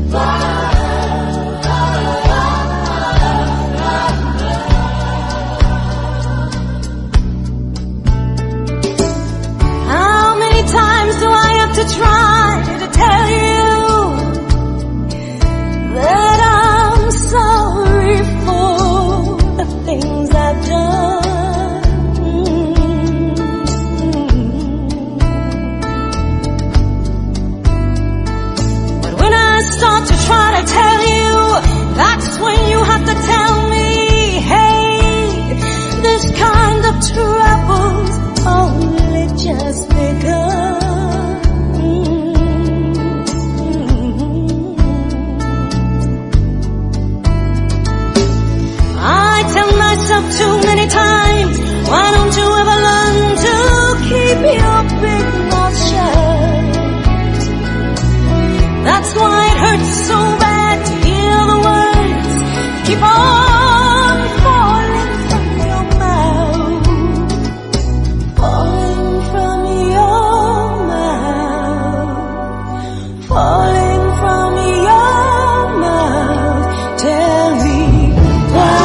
How many times do I have to try to tell you that I'm sorry for the things I've done? But when I start to try to tell you, that's when you have to tell me, hey, this kind of trouble's only just begun. I tell myself too many times, why don't you ever learn to keep your big mouth shut? That's why it hurts so bad to hear the words keep on falling from your mouth, falling from your mouth, falling from your mouth. Tell me why.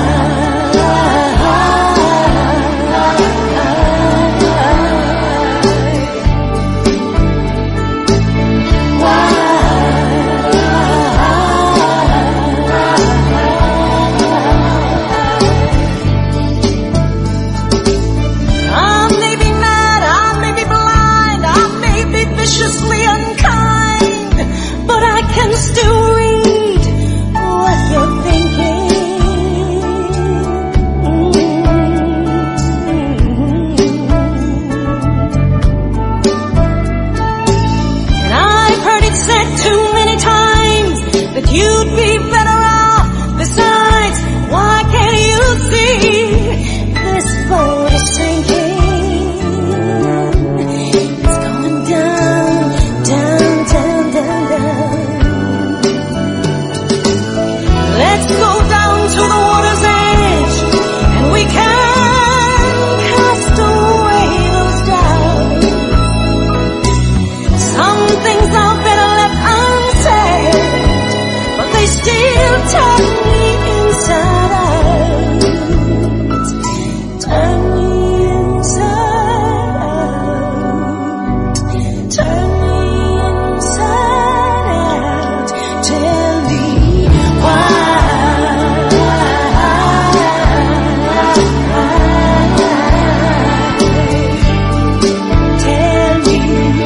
I may be mad, I may be blind, I may be viciously unkind, but I can still read what you're thinking. And I've heard it said too many times that you'd be better off. Besides, why can't you see this boat is sinking? It's going down, down, down, down, down. Let's go down to the water's edge, and we can cast away those doubts. Some things are better left unsaid, but they still turn me inside out. Turn me inside out. Turn me inside out. Tell me why. Tell me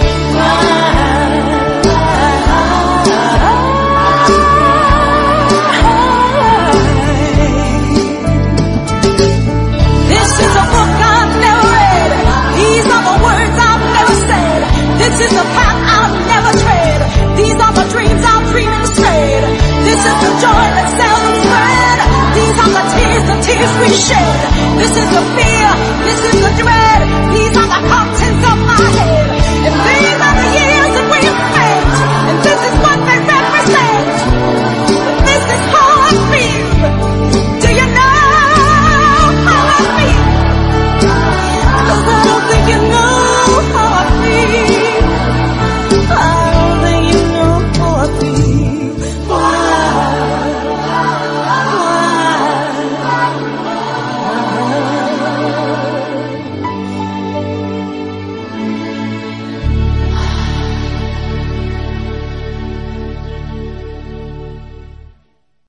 This is a book I've never read. These are the words I've never said. This is the path I'll never tread. These are the dreams I'll dream instead. This is the joy that seldom spread. These are the tears we shed. This is the fear, this is the dread. These are the hearts